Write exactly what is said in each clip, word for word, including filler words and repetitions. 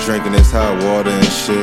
drinking this hot water and shit.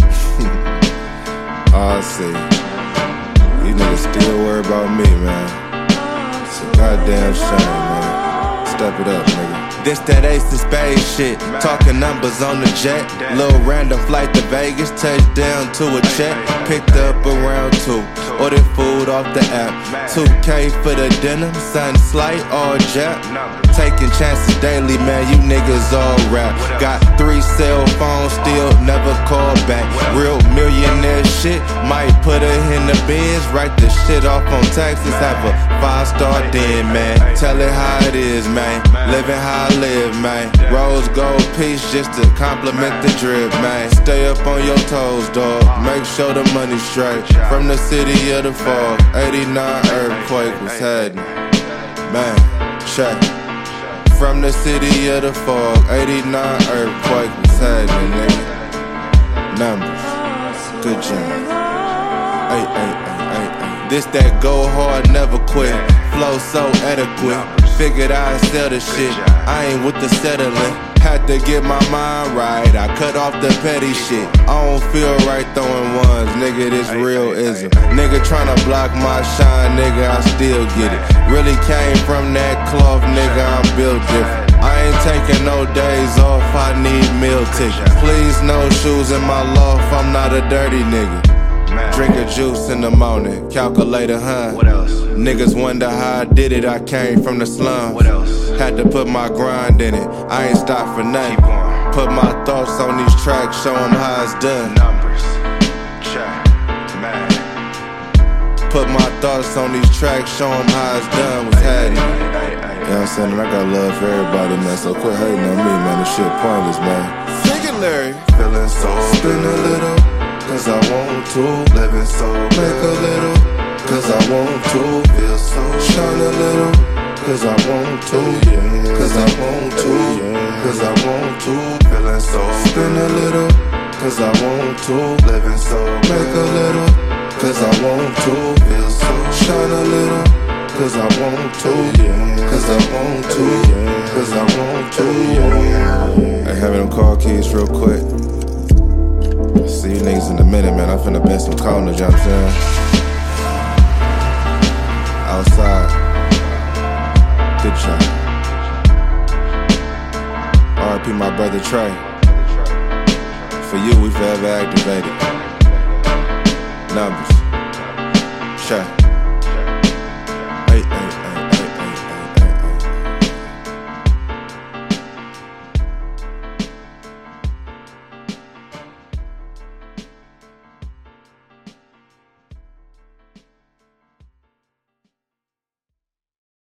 Oh, I see. These niggas still worry about me, man. It's a goddamn shame, man. Step it up, nigga. This that ace of spades shit, talking numbers on the jet. Little random flight to Vegas, touchdown to a check. Picked up around two, ordered food off the app. two K for the dinner, something slight, all jap. Taking chances daily, man, you niggas all rap. Got three cell phones, still never call back. Real millionaire shit, might put her in the bins. Write the shit off on taxes, have a five star den, man. Tell it how it is, man. Living how I live, man. Rose gold piece just to compliment the drip, man. Stay up on your toes, dog. Make sure the money's straight. From the city of the fog, eighty-nine earthquake was happening, man. Check. From the city of the fog, eighty-nine earthquake was happening, nigga. Numbers, good job. Ay, ay, ay, ay, ay. This that go hard, never quit. Flow so adequate. Figured I'd sell the shit. I ain't with the settling. Had to get my mind right. I cut off the petty shit. I don't feel right throwing ones, nigga. This real ism. Nigga tryna block my shine, nigga. I still get it. Really came from that cloth, nigga. I'm built different. I ain't taking no days off. I need meal tickets. Please, no shoes in my loft. I'm not a dirty nigga. Drink a juice in the morning, calculate a hun. What else? Niggas wonder how I did it, I came from the slums. What else? Had to put my grind in it, I ain't stopped for nothing. Keep on. Put my thoughts on these tracks, show them how it's done. Numbers, check, man. Put my thoughts on these tracks, show them how it's done. What's happening? You know what I'm saying? And I got love for everybody, man. So quit hating on me, man. This shit pointless, man. Secondary, feeling so spin a little. Cause I want to, living so make a little, cause I want to, feel so shine a little, cause I want to, yeah, cause I want to, yeah, cause I want to, feeling so spin a little, cause I want to, living so make a little, cause I want to, feel so shine a little, cause I want to, yeah, cause I want to, yeah, cause I want to, yeah. Hey, having them car keys real quick. See you niggas in a minute, man. I'm finna bend some corners, you know what I'm saying? Outside. Good job. R I P my brother Trey. For you, we forever activated. Numbers. Check.